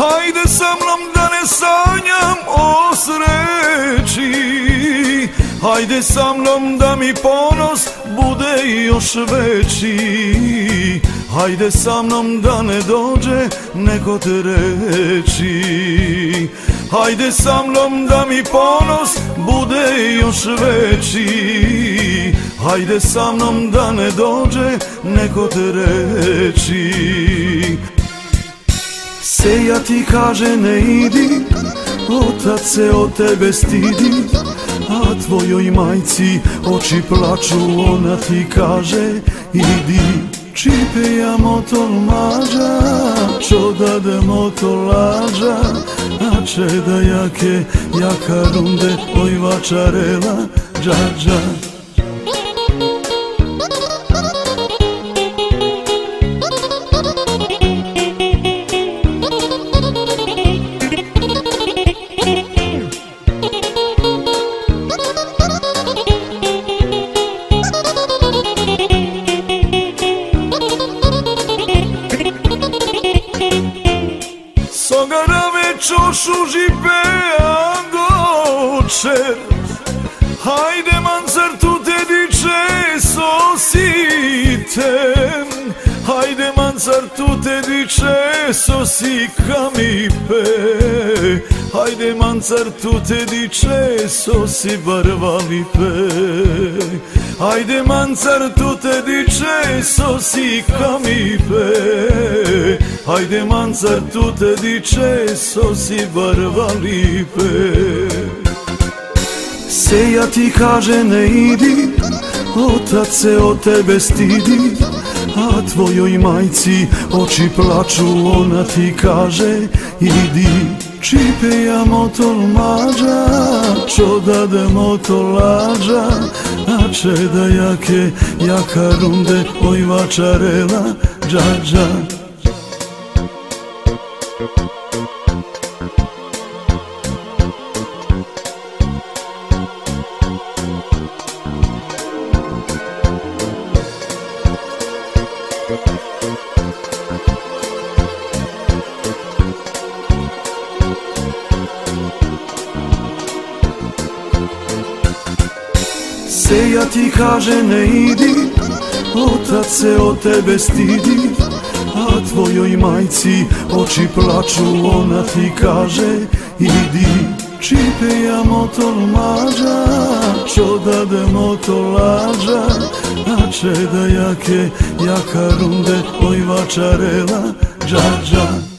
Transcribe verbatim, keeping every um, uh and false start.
Hajde sa mnom da ne sanjam o sreći, hajde sa mnom da mi ponos bude još veći, hajde sa mnom da ne dođe neko treći, hajde sa mnom da mi ponos bude još veći, hajde sa mnom da ne dođe neko treći. Seja ti kaže ne idi, otac se od tebe stidi, a tvojoj majci oči plaču, ona ti kaže idi. Čipe ja motor mađa, čo da motor lađa, a če da jake, jaka runde, oj vačarela, dža dža. Sogarave čošu žipea dočer, hajde mancar tu te diče sositen, hajde mancar tu te diče sosi kamipe, hajde mancar tu te diče sosi barvalipe, hajde mancar tu te diče sosi kamipe, hajde mancar tu te diče sosi barvalipe. Seja ti kaže ne idi, otac se od tebe stidi, a tvojoj majci oči plaču, ona ti kaže idi. Čipe ja motor mađa, čo da motor lađa, a če da jake, jaka runde, oj vačarela, dža dža. Seja ti kaže ne idi, otac se od tebe stidi, a tvojoj majci oči plaču, ona ti kaže idi. Čipe ja motor mađa, čo da motor lađa, a če da jake, jaka runde, oj vačarela, dža dža.